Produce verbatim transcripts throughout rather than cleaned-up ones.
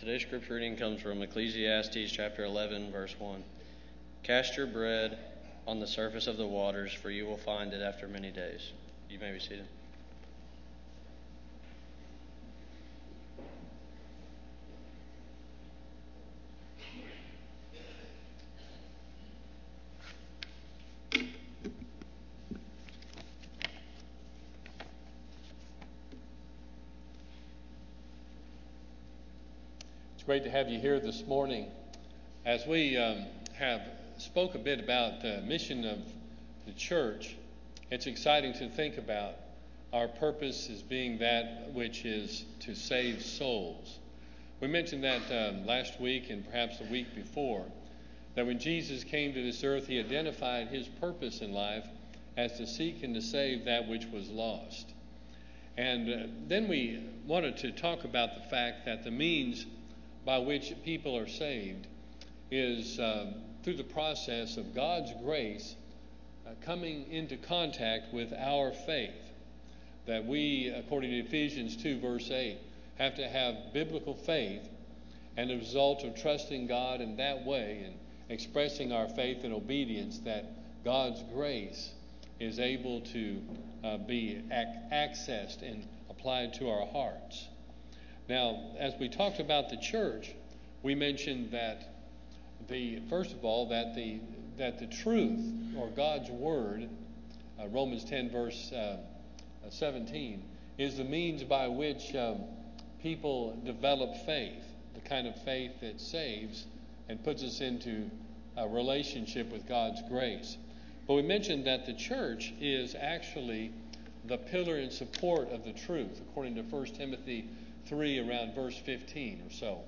Today's scripture reading comes from Ecclesiastes chapter eleven, verse one. Cast your bread on the surface of the waters, for you will find it after many days. You may be seated. Great to have you here this morning. As we um, have spoke a bit about the mission of the church, it's exciting to think about our purpose as being that which is to save souls. We mentioned that um, last week and perhaps the week before, that when Jesus came to this earth, he identified his purpose in life as to seek and to save that which was lost. And uh, then we wanted to talk about the fact that the means by which people are saved is um, through the process of God's grace uh, coming into contact with our faith. That we, according to Ephesians two, verse eight, have to have biblical faith, and the result of trusting God in that way and expressing our faith and obedience, that God's grace is able to uh, be ac- accessed and applied to our hearts. Now, as we talked about the church, we mentioned that the first of all that the that the truth, or God's word, uh, Romans ten verse uh, seventeen, is the means by which um, people develop faith, the kind of faith that saves and puts us into a relationship with God's grace. But we mentioned that the church is actually the pillar and support of the truth, according to First Timothy three, around verse fifteen or so.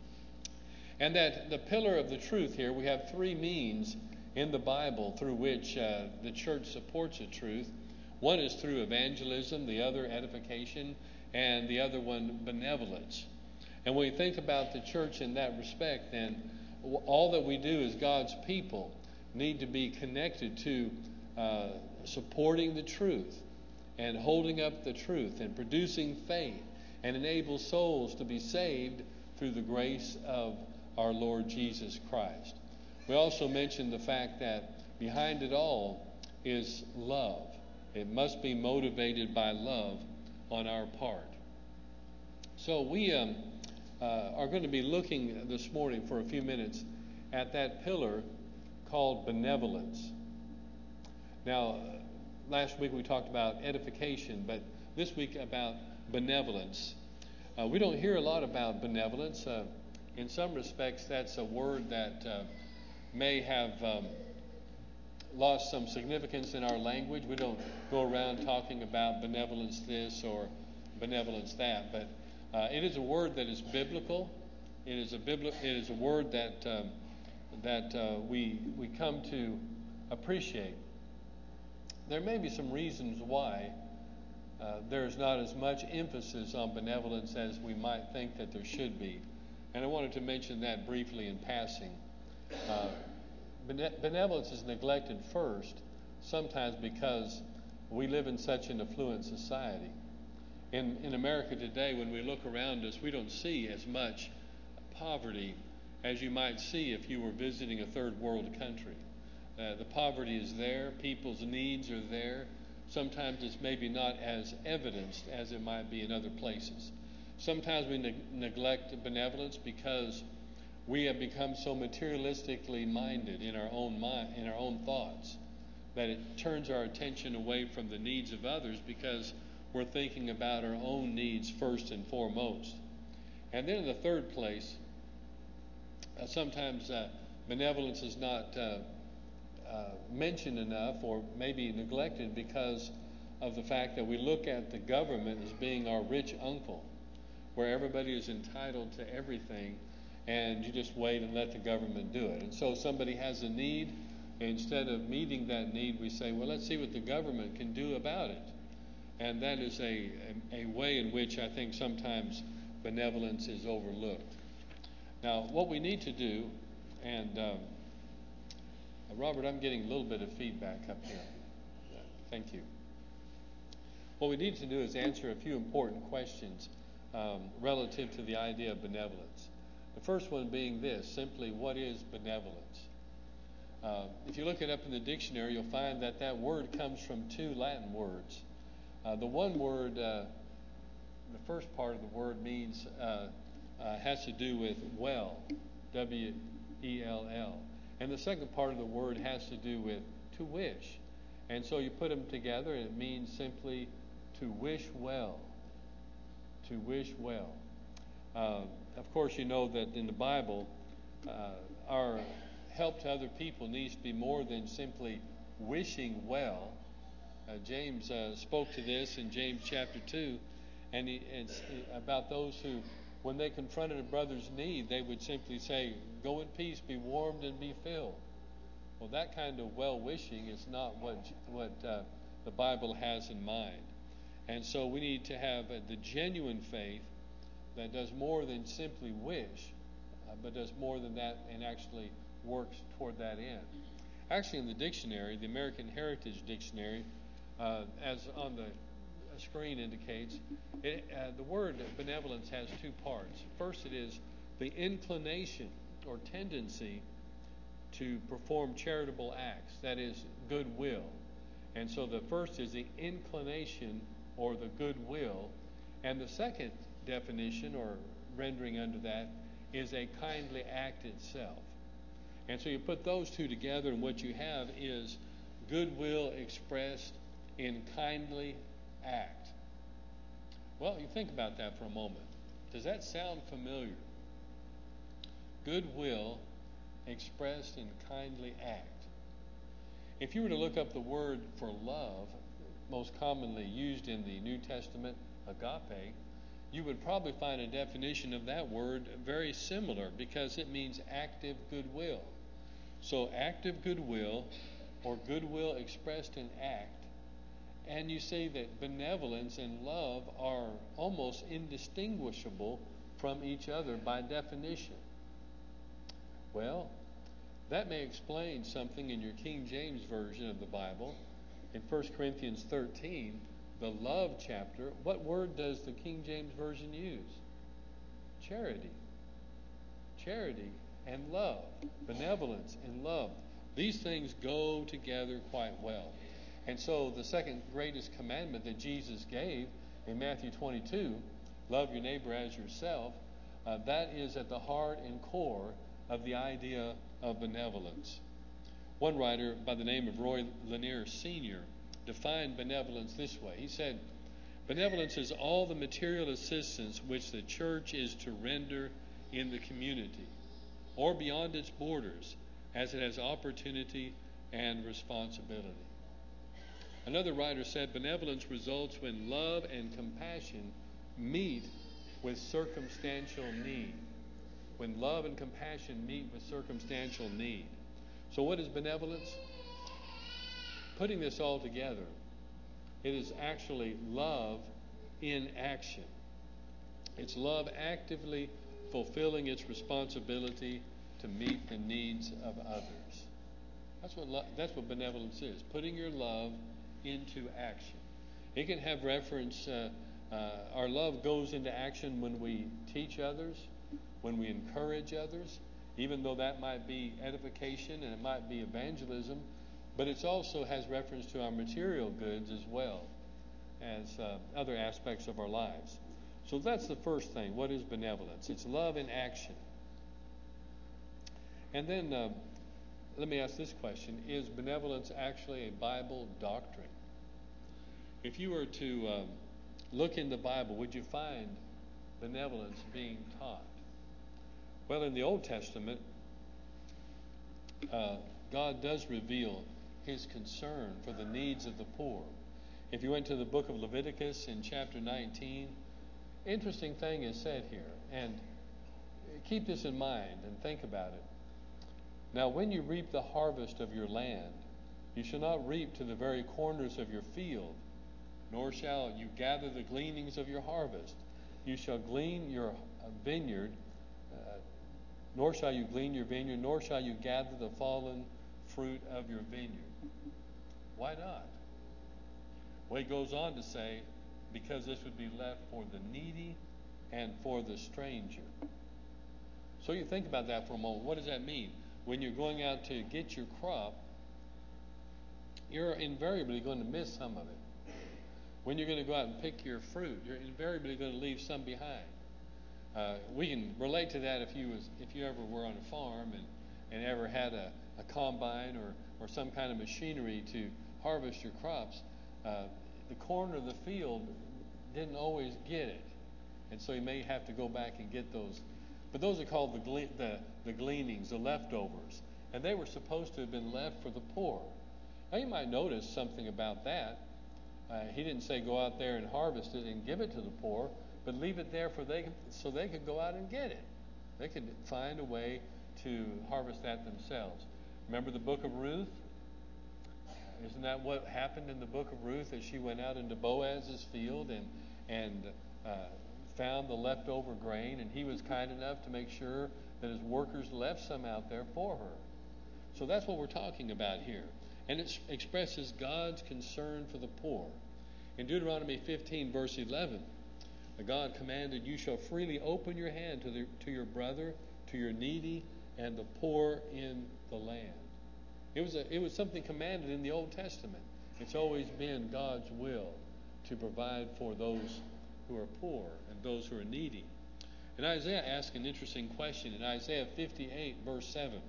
And that the pillar of the truth here, we have three means in the Bible through which uh, the church supports the truth. One is through evangelism, the other edification, and the other one benevolence. And when we think about the church in that respect, then all that we do as God's people need to be connected to uh, supporting the truth and holding up the truth and producing faith, and enable souls to be saved through the grace of our Lord Jesus Christ. We also mentioned the fact that behind it all is love. It must be motivated by love on our part. So we um, uh, are going to be looking this morning for a few minutes at that pillar called benevolence. Now, last week we talked about edification, but this week about benevolence. Uh, we don't hear a lot about benevolence. Uh, in some respects, that's a word that uh, may have um, lost some significance in our language. We don't go around talking about benevolence this or benevolence that, but uh, it is a word that is biblical. It is a bibli- It is a word that um, that uh, we we come to appreciate. There may be some reasons why Uh, there's not as much emphasis on benevolence as we might think that there should be. And I wanted to mention that briefly in passing. Uh, bene- benevolence is neglected first, sometimes because we live in such an affluent society. In, in America today, when we look around us, we don't see as much poverty as you might see if you were visiting a third world country. Uh, the poverty is there, people's needs are there. Sometimes it's maybe not as evidenced as it might be in other places. Sometimes we ne- neglect benevolence because we have become so materialistically minded in our own mind, in our own thoughts, that it turns our attention away from the needs of others because we're thinking about our own needs first and foremost. And then in the third place, uh, sometimes uh, benevolence is not uh, Uh, mentioned enough, or maybe neglected, because of the fact that we look at the government as being our rich uncle, where everybody is entitled to everything, and you just wait and let the government do it. And so somebody has a need, and instead of meeting that need, we say, well, let's see what the government can do about it. And that is a, a, a way in which I think sometimes benevolence is overlooked. Now, what we need to do, and um, Robert, I'm getting a little bit of feedback up here. Thank you. What we need to do is answer a few important questions um, relative to the idea of benevolence. The first one being this, simply, what is benevolence? Uh, if you look it up in the dictionary, you'll find that that word comes from two Latin words. Uh, the one word, uh, the first part of the word means, uh, uh, has to do with well, W E L L. And the second part of the word has to do with to wish. And so you put them together and it means simply to wish well. To wish well. Uh, of course, you know that in the Bible, uh, our help to other people needs to be more than simply wishing well. Uh, James uh, spoke to this in James chapter two, and he, it's about those who, when they confronted a brother's need, they would simply say, "Go in peace, be warmed, and be filled." Well, that kind of well-wishing is not what what uh, the Bible has in mind. And so we need to have uh, the genuine faith that does more than simply wish, uh, but does more than that and actually works toward that end. Actually, in the dictionary, the American Heritage Dictionary, uh, as on the screen indicates, it, uh, the word benevolence has two parts. First, it is the inclination or tendency to perform charitable acts, that is, goodwill. And so the first is the inclination or the goodwill, and the second definition or rendering under that is a kindly act itself. And so you put those two together, and what you have is goodwill expressed in kindly act. Well, you think about that for a moment. Does that sound familiar? Goodwill expressed in kindly act. If you were to look up the word for love, most commonly used in the New Testament, agape, you would probably find a definition of that word very similar, because it means active goodwill. So active goodwill, or goodwill expressed in act, and you say that benevolence and love are almost indistinguishable from each other by definition. Well, that may explain something in your King James Version of the Bible. In First Corinthians thirteen, the love chapter, what word does the King James Version use? Charity. Charity and love. Benevolence and love. These things go together quite well. And so the second greatest commandment that Jesus gave in Matthew twenty-two, love your neighbor as yourself, uh, that is at the heart and core of the idea of benevolence. One writer by the name of Roy Lanier Senior defined benevolence this way. He said, "Benevolence is all the material assistance which the church is to render in the community, or beyond its borders, as it has opportunity and responsibility." Another writer said, "Benevolence results when love and compassion meet with circumstantial need." When love and compassion meet with circumstantial need. So what is benevolence? Putting this all together, it is actually love in action. It's love actively fulfilling its responsibility to meet the needs of others. That's what lo- that's what benevolence is, putting your love into action. It can have reference, uh, uh, our love goes into action when we teach others, when we encourage others, even though that might be edification and it might be evangelism, but it also has reference to our material goods as well as uh, other aspects of our lives. So that's the first thing. What is benevolence? It's love in action. And then uh, let me ask this question. Is benevolence actually a Bible doctrine? If you were to um, look in the Bible, would you find benevolence being taught? Well, in the Old Testament, uh, God does reveal his concern for the needs of the poor. If you went to the book of Leviticus in chapter nineteen, interesting thing is said here, and keep this in mind and think about it. "Now, when you reap the harvest of your land, you shall not reap to the very corners of your field, nor shall you gather the gleanings of your harvest. You shall glean your vineyard, uh, nor shall you glean your vineyard, nor shall you gather the fallen fruit of your vineyard." Why not? Well, he goes on to say, because this would be left for the needy and for the stranger. So you think about that for a moment. What does that mean? When you're going out to get your crop, you're invariably going to miss some of it. When you're going to go out and pick your fruit, you're invariably going to leave some behind. Uh, we can relate to that if you was if you ever were on a farm and, and ever had a, a combine or, or some kind of machinery to harvest your crops. Uh, the corner of the field didn't always get it, and so you may have to go back and get those. But those are called the, gle- the the gleanings, the leftovers, and they were supposed to have been left for the poor. Now you might notice something about that. Uh, he didn't say go out there and harvest it and give it to the poor, but leave it there for they so they could go out and get it. They could find a way to harvest that themselves. Remember the book of Ruth? Isn't that what happened in the book of Ruth, as she went out into Boaz's field and and uh, found the leftover grain, and he was kind enough to make sure that his workers left some out there for her. So that's what we're talking about here. And it expresses God's concern for the poor. In Deuteronomy fifteen, verse eleven, God commanded, "You shall freely open your hand to, the, to your brother, to your needy, and the poor in the land." It was a, it was something commanded in the Old Testament. It's always been God's will to provide for those who are poor and those who are needy. And Isaiah asked an interesting question in Isaiah fifty-eight, verse seven.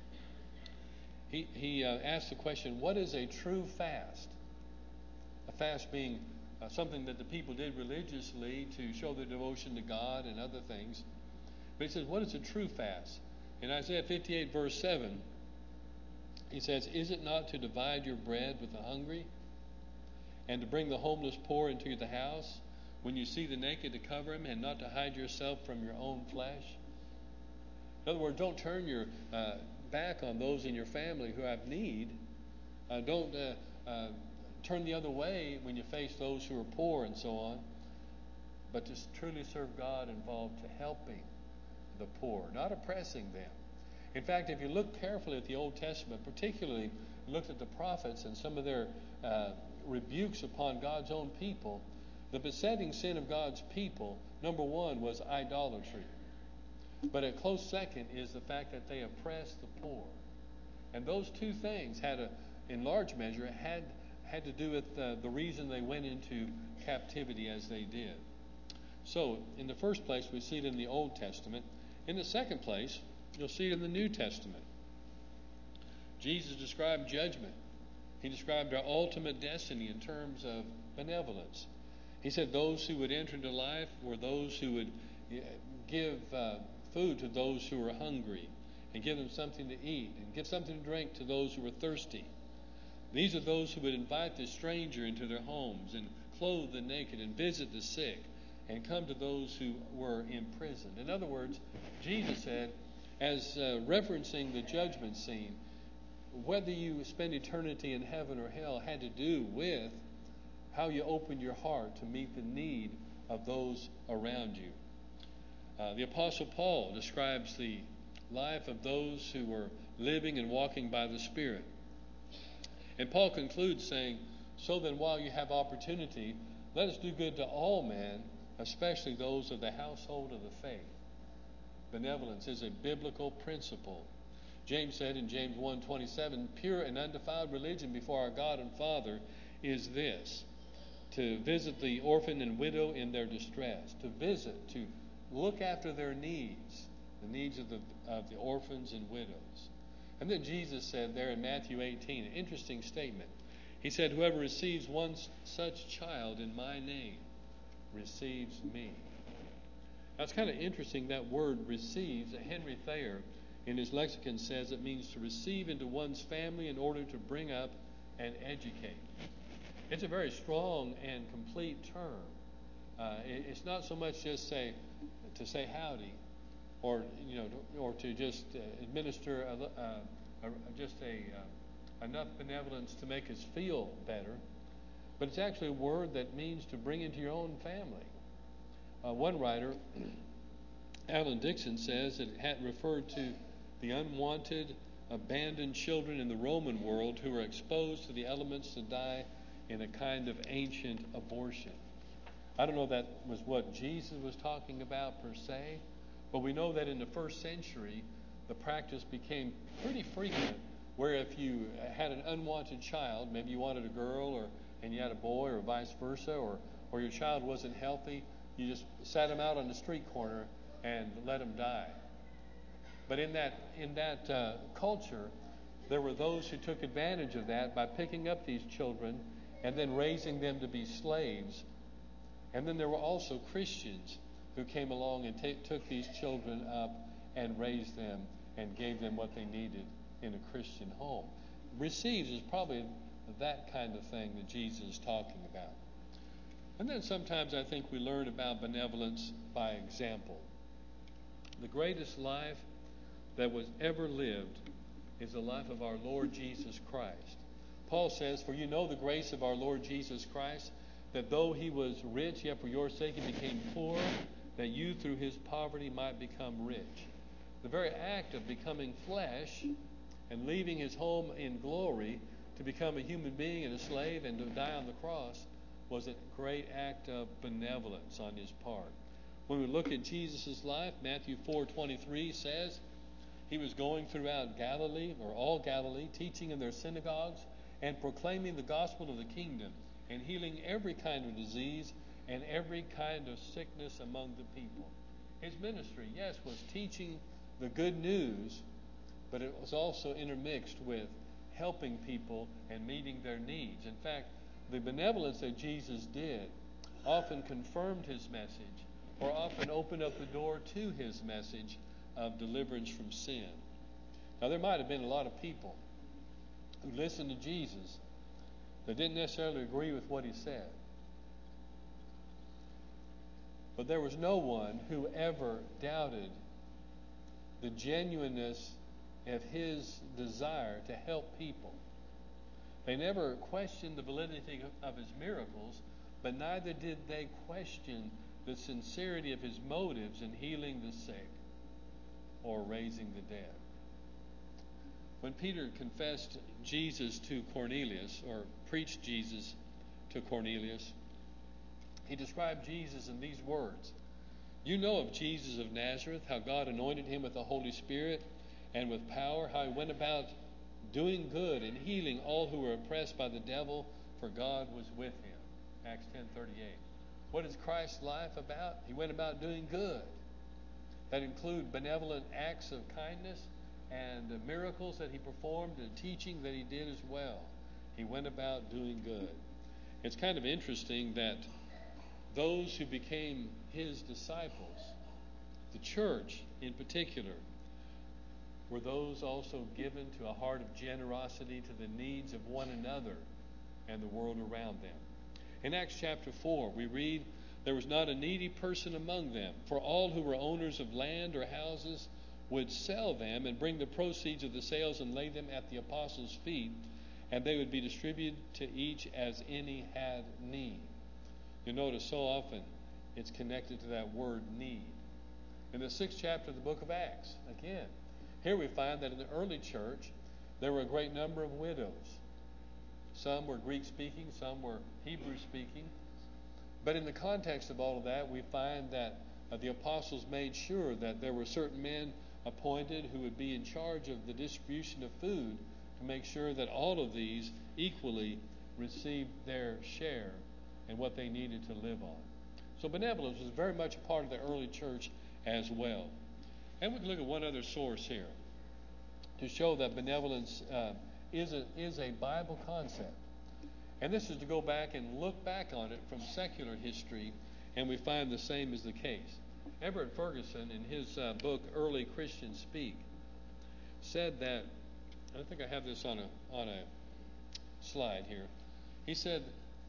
He, he uh, asked the question, what is a true fast? A fast being uh, something that the people did religiously to show their devotion to God and other things. But he says, what is a true fast? In Isaiah fifty-eight, verse seven, he says, "Is it not to divide your bread with the hungry, and to bring the homeless poor into the house? When you see the naked, to cover him, and not to hide yourself from your own flesh?" In other words, don't turn your uh, back on those in your family who have need. Uh, don't uh, uh, turn the other way when you face those who are poor and so on. But to truly serve God involved to helping the poor, not oppressing them. In fact, if you look carefully at the Old Testament, particularly looked at the prophets and some of their uh, rebukes upon God's own people, the besetting sin of God's people, number one, was idolatry. But a close second is the fact that they oppressed the poor. And those two things had a, in large measure, had had to do with uh, the reason they went into captivity as they did. So, in the first place, we see it in the Old Testament. In the second place, you'll see it in the New Testament. Jesus described judgment. He described our ultimate destiny in terms of benevolence. He said those who would enter into life were those who would give uh, food to those who were hungry, and give them something to eat, and give something to drink to those who were thirsty. These are those who would invite the stranger into their homes, and clothe the naked, and visit the sick, and come to those who were imprisoned. In other words, Jesus said, as uh, referencing the judgment scene, whether you spend eternity in heaven or hell had to do with how you open your heart to meet the need of those around you. Uh, the Apostle Paul describes the life of those who were living and walking by the Spirit. And Paul concludes saying, "So then, while you have opportunity, let us do good to all men, especially those of the household of the faith." Benevolence is a biblical principle. James said in James one twenty-seven, "Pure and undefiled religion before our God and Father is this, to visit the orphan and widow in their distress," to visit, to look after their needs, the needs of the of the orphans and widows. And then Jesus said there in Matthew eighteen, an interesting statement. He said, "Whoever receives one such child in my name receives me." Now it's kind of interesting, that word receives. Henry Thayer in his lexicon says it means to receive into one's family in order to bring up and educate. It's a very strong and complete term. Uh, it, it's not so much just say to say howdy, or you know, or to just uh, administer a, uh, a, just a uh, enough benevolence to make us feel better, but it's actually a word that means to bring into your own family. Uh, one writer, Alan Dixon, says that it had referred to the unwanted, abandoned children in the Roman world who were exposed to the elements to die in a kind of ancient abortion. I don't know if that was what Jesus was talking about per se, But we know that in the first century, the practice became pretty frequent, where if you had an unwanted child, maybe you wanted a girl, or and you had a boy, or vice versa, or, or your child wasn't healthy, you just sat him out on the street corner and let him die. But in that in that uh, culture, there were those who took advantage of that by picking up these children and then raising them to be slaves. And then there were also Christians who came along and t- took these children up and raised them and gave them what they needed in a Christian home. Receives is probably that kind of thing that Jesus is talking about. And then sometimes I think we learn about benevolence by example. The greatest life that was ever lived is the life of our Lord Jesus Christ. Paul says, "For you know the grace of our Lord Jesus Christ, that though he was rich, yet for your sake he became poor, that you through his poverty might become rich." The very act of becoming flesh and leaving his home in glory to become a human being and a slave and to die on the cross was a great act of benevolence on his part. When we look at Jesus' life, Matthew four twenty-three says he was going throughout Galilee, or all Galilee, teaching in their synagogues and proclaiming the gospel of the kingdom and healing every kind of disease and every kind of sickness among the people. His ministry, yes, was teaching the good news, but it was also intermixed with helping people and meeting their needs. In fact, the benevolence that Jesus did often confirmed his message, or often opened up the door to his message of deliverance from sin. Now, there might have been a lot of people who listened to Jesus that didn't necessarily agree with what he said. But there was no one who ever doubted the genuineness of his desire to help people. They never questioned the validity of his miracles, but neither did they question the sincerity of his motives in healing the sick or raising the dead. When Peter confessed Jesus to Cornelius, or preached Jesus to Cornelius, he described Jesus in these words: "You know of Jesus of Nazareth, how God anointed him with the Holy Spirit and with power, how he went about doing good and healing all who were oppressed by the devil, for God was with him." Acts ten thirty-eight. What is Christ's life about? He went about doing good. That include benevolent acts of kindness and the miracles that he performed and teaching that he did as well. He went about doing good. It's kind of interesting that those who became his disciples, the church in particular, were those also given to a heart of generosity to the needs of one another and the world around them. In Acts chapter four, we read, "There was not a needy person among them, for all who were owners of land or houses would sell them and bring the proceeds of the sales and lay them at the apostles' feet, and they would be distributed to each as any had need." You notice so often it's connected to that word need. In the sixth chapter of the book of Acts, again, here we find that in the early church there were a great number of widows. Some were Greek-speaking, some were Hebrew-speaking. But in the context of all of that, we find that uh, the apostles made sure that there were certain men appointed who would be in charge of the distribution of food to make sure that all of these equally received their share and what they needed to live on. So benevolence was very much a part of the early church as well. And we can look at one other source here to show that benevolence uh, is a, is a Bible concept. And this is to go back and look back on it from secular history, and we find the same is the case. Everett Ferguson, in his uh, book Early Christians Speak, said that, I think I have this on a on a slide here. He said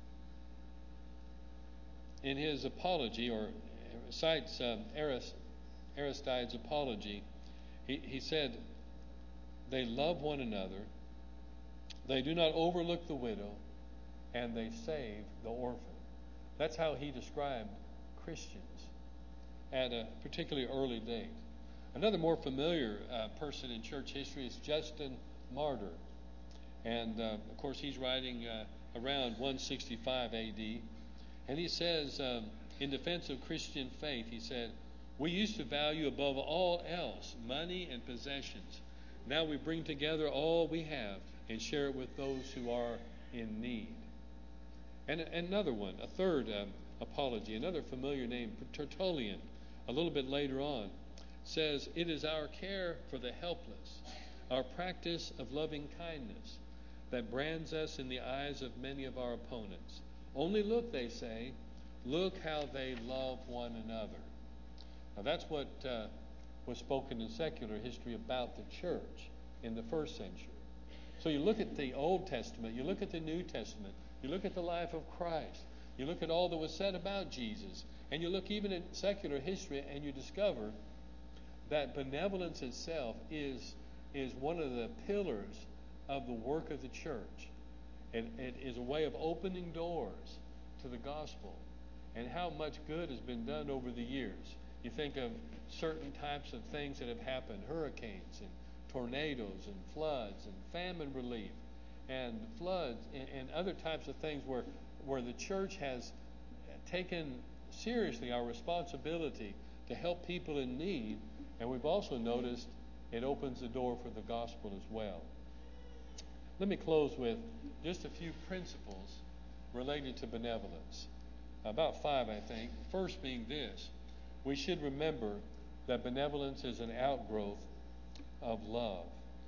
in his apology, or cites um, Arist, Aristide's apology, he, he said, "They love one another, they do not overlook the widow, and they save the orphan." That's how he described Christians at a particularly early date. Another more familiar uh, person in church history is Justin Martyr. And, uh, of course, he's writing uh, around one sixty-five A D. And he says, um, in defense of Christian faith, he said, We used to value above all else money and possessions. Now we bring together all we have and share it with those who are in need. And another one, a third um, apology, another familiar name, Tertullian, a little bit later on, says, "It is our care for the helpless, our practice of loving kindness, that brands us in the eyes of many of our opponents. Only look," they say, "look how they love one another." Now that's what uh, was spoken in secular history about the church in the first century. So you look at the Old Testament, you look at the New Testament, you look at the life of Christ, you look at all that was said about Jesus, and you look even at secular history and you discover that benevolence itself is, is one of the pillars of the work of the church. It, it is a way of opening doors to the gospel, and how much good has been done over the years. You think of certain types of things that have happened, hurricanes and tornadoes and floods and famine relief and floods and, and other types of things where, where the church has taken seriously our responsibility to help people in need. And we've also noticed it opens the door for the gospel as well. Let me close with just a few principles related to benevolence. About five, I think. First being this: we should remember that benevolence is an outgrowth of love.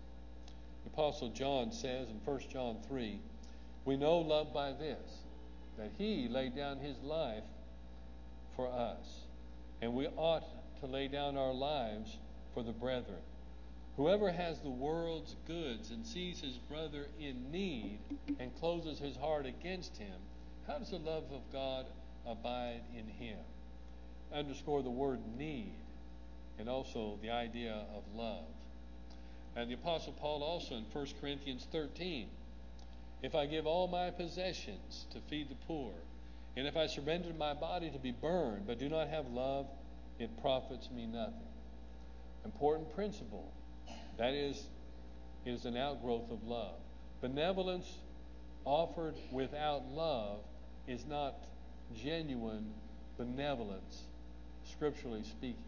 The Apostle John says in First John three, "We know love by this, that he laid down his life for us, and we ought to lay down our lives for the brethren. Whoever has the world's goods and sees his brother in need and closes his heart against him, how does the love of God abide in him?" Underscore the word need and also the idea of love. And the Apostle Paul also in First Corinthians thirteen, "If I give all my possessions to feed the poor, and if I surrender my body to be burned, but do not have love, it profits me nothing." Important principle. That is, is an outgrowth of love. Benevolence offered without love is not genuine benevolence, scripturally speaking.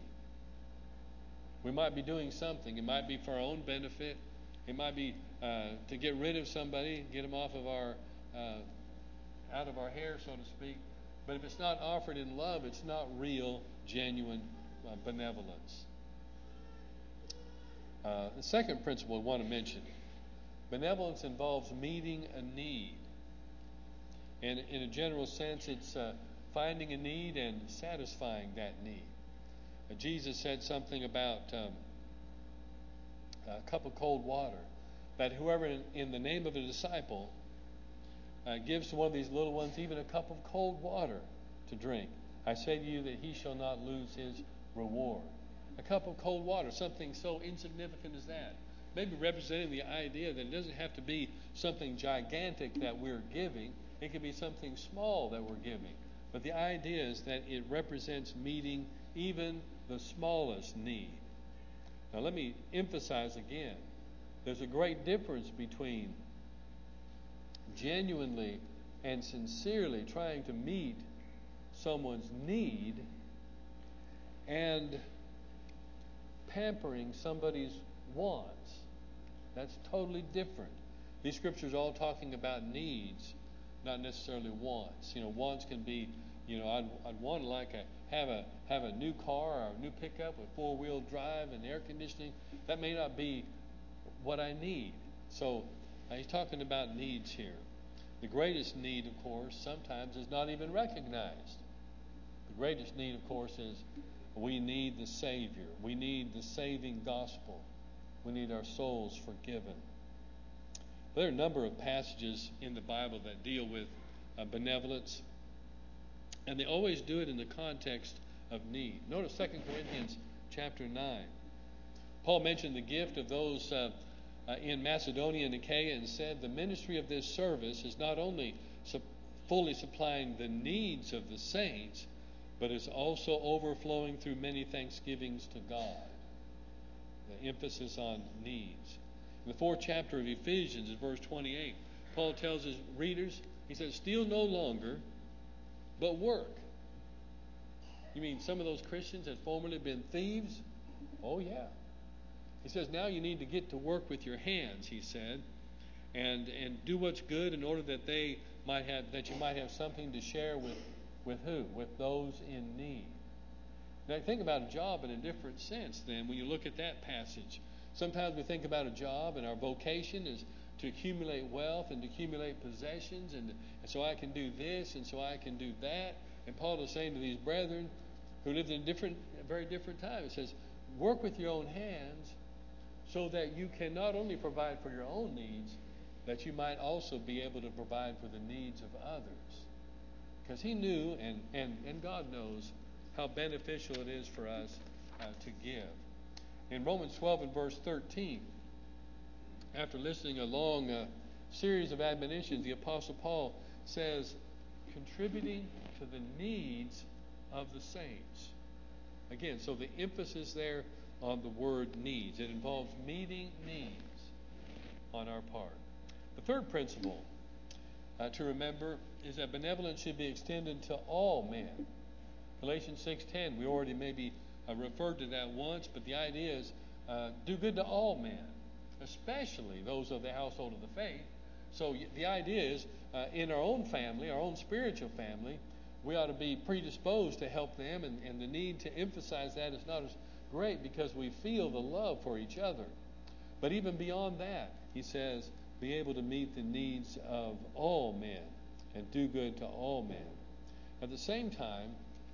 We might be doing something. It might be for our own benefit. It might be uh, to get rid of somebody, get them off of our, uh, out of our hair, so to speak. But if it's not offered in love, it's not real, genuine uh, benevolence. Uh, the second principle I want to mention: benevolence involves meeting a need. And in a general sense, it's uh, finding a need and satisfying that need. Uh, Jesus said something about um, a cup of cold water, that whoever in, in the name of a disciple uh, gives to one of these little ones even a cup of cold water to drink, I say to you that he shall not lose his reward. A cup of cold water, something so insignificant as that. Maybe representing the idea that it doesn't have to be something gigantic that we're giving. It could be something small that we're giving. But the idea is that it represents meeting even the smallest need. Now let me emphasize again, there's a great difference between genuinely and sincerely trying to meet someone's need and pampering somebody's wants. That's totally different. These scriptures are all talking about needs, not necessarily wants. You know, wants can be, you know, I'd, I'd want to like a, have a have a new car or a new pickup with four-wheel drive and air conditioning. That may not be what I need. So uh, he's talking about needs here. The greatest need, of course, sometimes is not even recognized. The greatest need, of course, is we need the Savior. We need the saving gospel. We need our souls forgiven. There are a number of passages in the Bible that deal with uh, benevolence, and they always do it in the context of need. Notice Second Corinthians chapter nine. Paul mentioned the gift of those uh, uh, in Macedonia and Achaia and said, "The ministry of this service is not only su- fully supplying the needs of the saints, but is also overflowing through many thanksgivings to God." The emphasis on needs. In the fourth chapter of Ephesians, in verse twenty-eight, Paul tells his readers, he says, "Steal no longer, but work." You mean some of those Christians had formerly been thieves? Oh, yeah. He says, now you need to get to work with your hands, he said, and and do what's good in order that they might have that you might have something to share with, with who? With those in need. Now think about a job in a different sense then when you look at that passage. Sometimes we think about a job and our vocation is to accumulate wealth and to accumulate possessions, and, and so I can do this and so I can do that. And Paul is saying to these brethren who lived in a different, a very different time, he says, work with your own hands so that you can not only provide for your own needs, that you might also be able to provide for the needs of others. Because he knew, and, and, and God knows, how beneficial it is for us uh, to give. In Romans twelve and verse thirteen, after listening a long uh, series of admonitions, the Apostle Paul says, contributing to the needs of the saints. Again, so the emphasis there on the word needs. It involves meeting needs on our part. The third principle uh, to remember is that benevolence should be extended to all men. Galatians six ten, we already maybe uh, referred to that once, but the idea is uh, do good to all men, especially those of the household of the faith. So the idea is uh, in our own family, our own spiritual family, we ought to be predisposed to help them, and, and the need to emphasize that is not as great because we feel the love for each other. But even beyond that, he says, be able to meet the needs of all men and do good to all men. At the same time,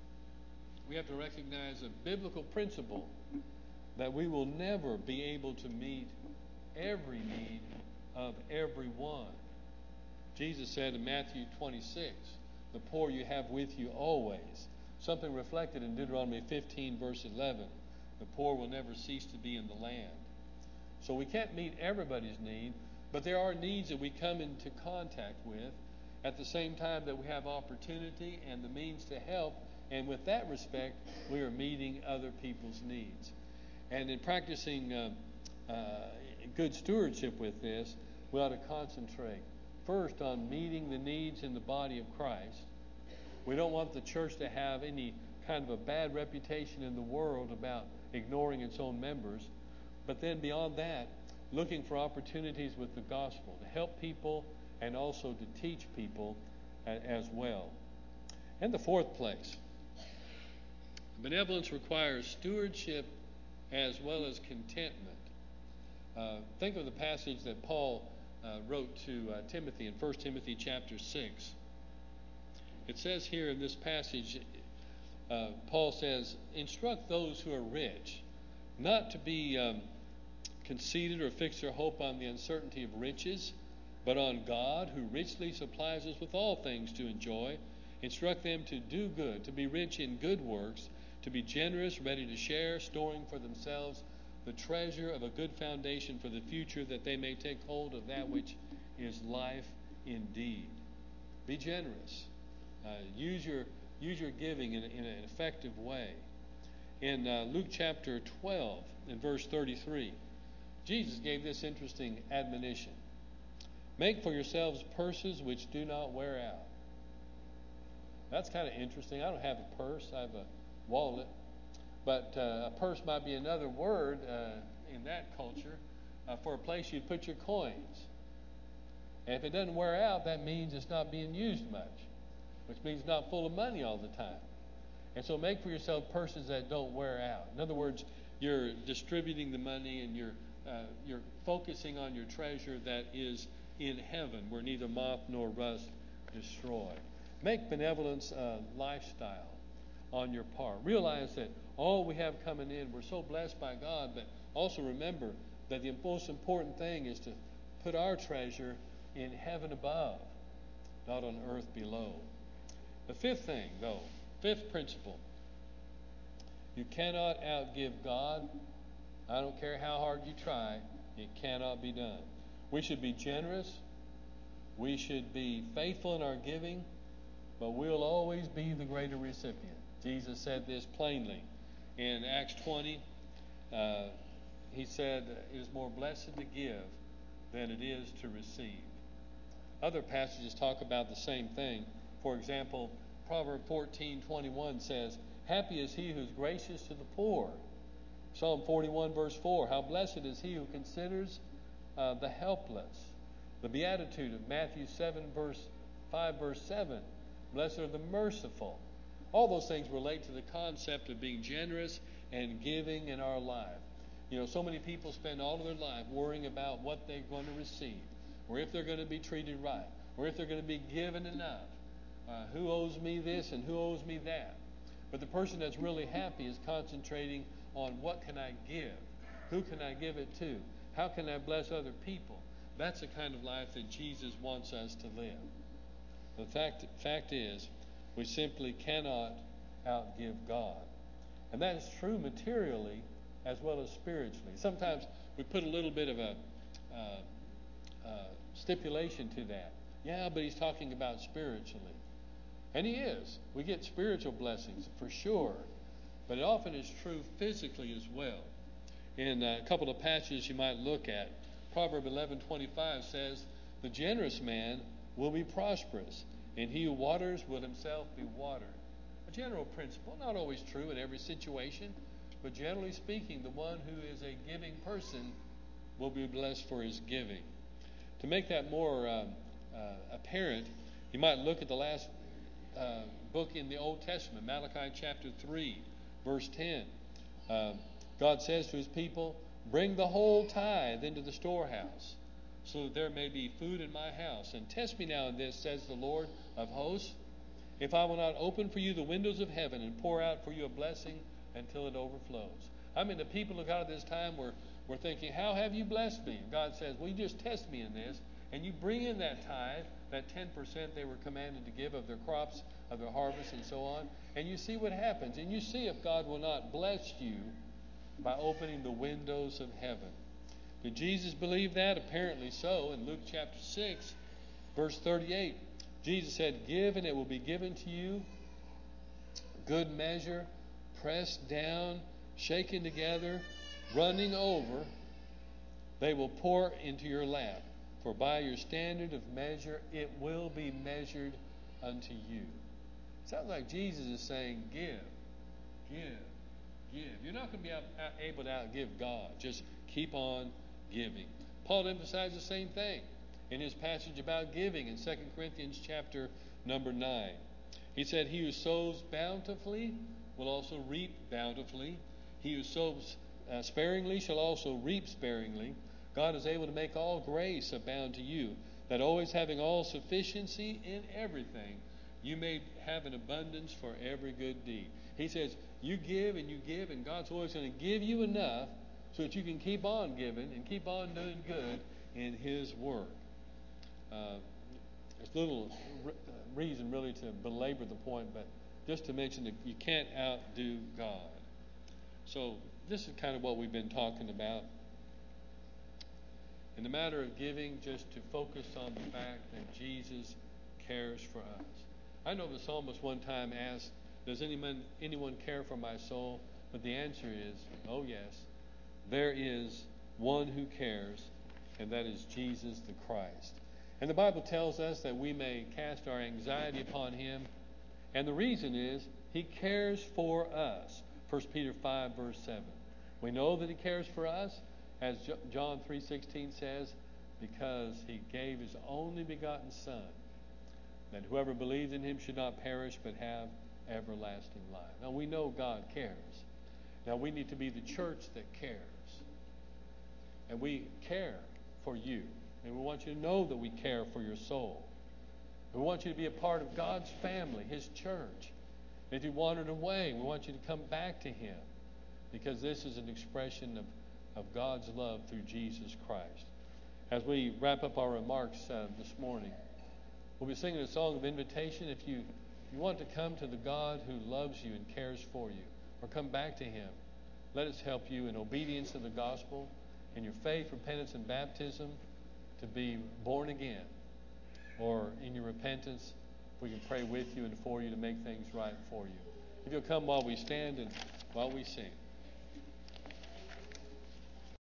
we have to recognize a biblical principle that we will never be able to meet every need of everyone. Jesus said in Matthew twenty-six, the poor you have with you always. Something reflected in Deuteronomy fifteen, verse eleven. The poor will never cease to be in the land. So we can't meet everybody's need, but there are needs that we come into contact with at the same time that we have opportunity and the means to help. And with that respect, we are meeting other people's needs. And in practicing uh, uh, good stewardship with this, we ought to concentrate first on meeting the needs in the body of Christ. We don't want the church to have any kind of a bad reputation in the world about ignoring its own members. But then beyond that, looking for opportunities with the gospel to help people and also to teach people as well. And the fourth place, benevolence requires stewardship as well as contentment. Uh, think of the passage that Paul uh, wrote to uh, Timothy in First Timothy chapter six. It says here in this passage, uh, Paul says, instruct those who are rich not to be um, conceited or fix their hope on the uncertainty of riches, but on God, who richly supplies us with all things to enjoy. Instruct them to do good, to be rich in good works, to be generous, ready to share, storing for themselves the treasure of a good foundation for the future, that they may take hold of that which is life indeed. Be generous. Uh, use your use your giving in, in an effective way. In uh, Luke chapter twelve, in verse thirty-three, Jesus gave this interesting admonition. Make for yourselves purses which do not wear out. That's kind of interesting. I don't have a purse. I have a wallet. But uh, a purse might be another word uh, in that culture uh, for a place you'd put your coins. And if it doesn't wear out, that means it's not being used much, which means it's not full of money all the time. And so make for yourself purses that don't wear out. In other words, you're distributing the money and you're uh, you're focusing on your treasure that is in heaven, where neither moth nor rust destroy. Make benevolence a lifestyle on your part. Realize that all we have coming in, we're so blessed by God, but also remember that the most important thing is to put our treasure in heaven above, not on earth below. The fifth thing, though, fifth principle, you cannot outgive God. I don't care how hard you try, it cannot be done. We should be generous. We should be faithful in our giving, but we'll always be the greater recipient. Jesus said this plainly in Acts twenty. Uh, he said, it is more blessed to give than it is to receive. Other passages talk about the same thing. For example, Proverbs fourteen twenty-one says, Happy is he who's gracious to the poor. Psalm forty-one, verse four, how blessed is he who considers uh, the helpless. The beatitude of Matthew seven, verse five, verse seven, blessed are the merciful. All those things relate to the concept of being generous and giving in our life. You know, so many people spend all of their life worrying about what they're going to receive, or if they're going to be treated right, or if they're going to be given enough. Uh, who owes me this and who owes me that? But the person that's really happy is concentrating on what can I give? Who can I give it to? How can I bless other people? That's the kind of life that Jesus wants us to live. The fact, fact is, we simply cannot outgive God. And that is true materially as well as spiritually. Sometimes we put a little bit of a uh, uh, stipulation to that. Yeah, but he's talking about spiritually. And he is. We get spiritual blessings for sure. But it often is true physically as well. In a couple of passages you might look at, Proverbs eleven twenty-five says, the generous man will be prosperous, and he who waters will himself be watered. A general principle, not always true in every situation, but generally speaking, the one who is a giving person will be blessed for his giving. To make that more um, uh, apparent, you might look at the last uh, book in the Old Testament, Malachi chapter three, verse ten. Uh, God says to his people, bring the whole tithe into the storehouse, so that there may be food in my house. And test me now in this, says the Lord of hosts, if I will not open for you the windows of heaven and pour out for you a blessing until it overflows. I mean, the people of God at this time were, were thinking, how have you blessed me? And God says, well, you just test me in this, and you bring in that tithe, that ten percent they were commanded to give of their crops, of their harvest, and so on, and you see what happens. And you see if God will not bless you by opening the windows of heaven. Did Jesus believe that? Apparently so. In Luke chapter six, verse thirty-eight, Jesus said, give and it will be given to you, good measure, pressed down, shaken together, running over, they will pour into your lap. For by your standard of measure, it will be measured unto you. Sounds like Jesus is saying, give, give, give. You're not going to be out, out, able to outgive God. Just keep on giving. Paul emphasized the same thing in his passage about giving in Second Corinthians chapter number nine. He said, he who sows bountifully will also reap bountifully. He who sows uh, sparingly shall also reap sparingly. God is able to make all grace abound to you, that always having all sufficiency in everything, you may have an abundance for every good deed. He says, you give and you give, and God's always going to give you enough so that you can keep on giving and keep on doing good in his work. Uh, there's little re- reason really to belabor the point, but just to mention that you can't outdo God. So this is kind of what we've been talking about. In the matter of giving, just to focus on the fact that Jesus cares for us. I know the psalmist one time asked, does anyone, anyone care for my soul? But the answer is, oh yes, there is one who cares, and that is Jesus the Christ. And the Bible tells us that we may cast our anxiety upon him, and the reason is he cares for us. First Peter five, verse seven. We know that he cares for us, as John three sixteen says, because he gave his only begotten Son, that whoever believes in him should not perish but have everlasting life. Now we know God cares. Now we need to be the church that cares. And we care for you. And we want you to know that we care for your soul. We want you to be a part of God's family, his church. If you wandered away, we want you to come back to him, because this is an expression of, of God's love through Jesus Christ. As we wrap up our remarks uh, this morning, we'll be singing a song of invitation. If you, if you want to come to the God who loves you and cares for you, or come back to him, let us help you in obedience to the gospel, in your faith, repentance, and baptism, to be born again, or in your repentance, we can pray with you and for you to make things right for you. If you'll come while we stand and while we sing.